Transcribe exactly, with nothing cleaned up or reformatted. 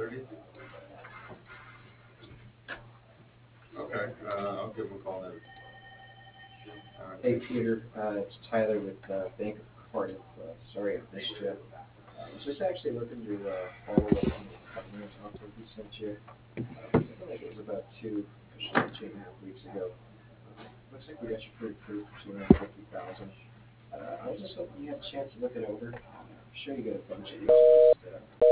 thirty? Okay, uh, I'll give him a call then. All right. Hey Peter, uh, it's Tyler with uh, Bank of Cardiff. Uh, sorry I missed you. Uh, I was just actually looking to uh, follow up on the covenant offer we sent you. Uh, I feel like it was about two, officially two and a half weeks ago. Uh, looks like we got you pre-approved for two hundred fifty thousand. Uh, I was just hoping you had a chance to look it over. I'm sure you got a bunch of these. Just, uh,